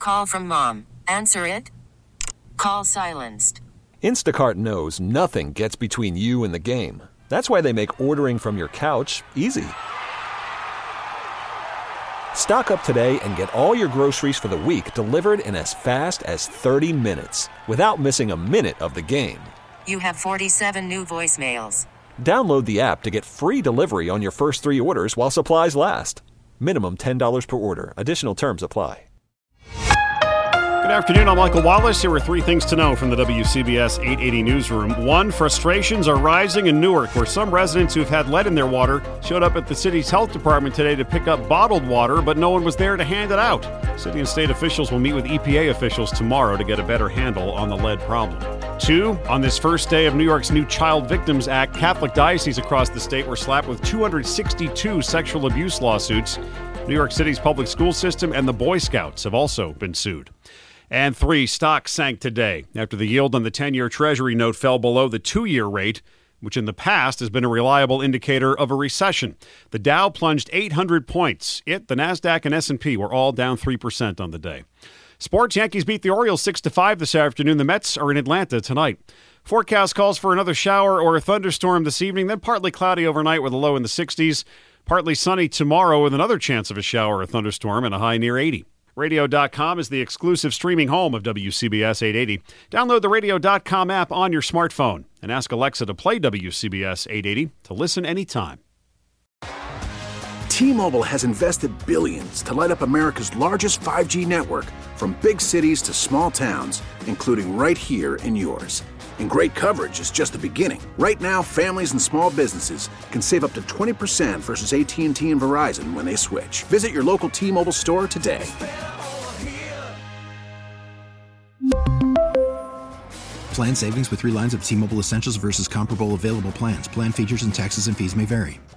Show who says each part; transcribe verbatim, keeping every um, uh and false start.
Speaker 1: call from mom. Answer it. Call silenced.
Speaker 2: Instacart knows nothing gets between you and the game. That's why they make ordering from your couch easy. Stock up today and get all your groceries for the week delivered in as fast as thirty minutes without missing a minute of the game.
Speaker 1: You have forty-seven new voicemails.
Speaker 2: Download the app to get free delivery on your first three orders while supplies last. Minimum ten dollars per order. Additional terms apply.
Speaker 3: Good afternoon, I'm Michael Wallace. Here are three things to know from the W C B S eight eighty newsroom. One, frustrations are rising in Newark, where some residents who've had lead in their water showed up at the city's health department today to pick up bottled water, but no one was there to hand it out. City and state officials will meet with E P A officials tomorrow to get a better handle on the lead problem. Two, on this first day of New York's new Child Victims Act, Catholic dioceses across the state were slapped with two hundred sixty-two sexual abuse lawsuits. New York City's public school system and the Boy Scouts have also been sued. And three, stocks sank today after the yield on the ten-year Treasury note fell below the two-year rate, which in the past has been a reliable indicator of a recession. The Dow plunged eight hundred points. It, the NASDAQ, and S and P were all down three percent on the day. Sports, Yankees beat the Orioles six to five this afternoon. The Mets are in Atlanta tonight. Forecast calls for another shower or a thunderstorm this evening, then partly cloudy overnight with a low in the sixties. Partly sunny tomorrow with another chance of a shower or thunderstorm and a high near eighty. Radio dot com is the exclusive streaming home of W C B S eight eighty. Download the Radio dot com app on your smartphone and ask Alexa to play W C B S eight eighty to listen anytime.
Speaker 4: T-Mobile has invested billions to light up America's largest five G network, from big cities to small towns, including right here in yours. And great coverage is just the beginning. Right now, families and small businesses can save up to twenty percent versus A T and T and Verizon when they switch. Visit your local T-Mobile store today.
Speaker 5: Plan savings with three lines of T-Mobile Essentials versus comparable available plans. Plan features and taxes and fees may vary.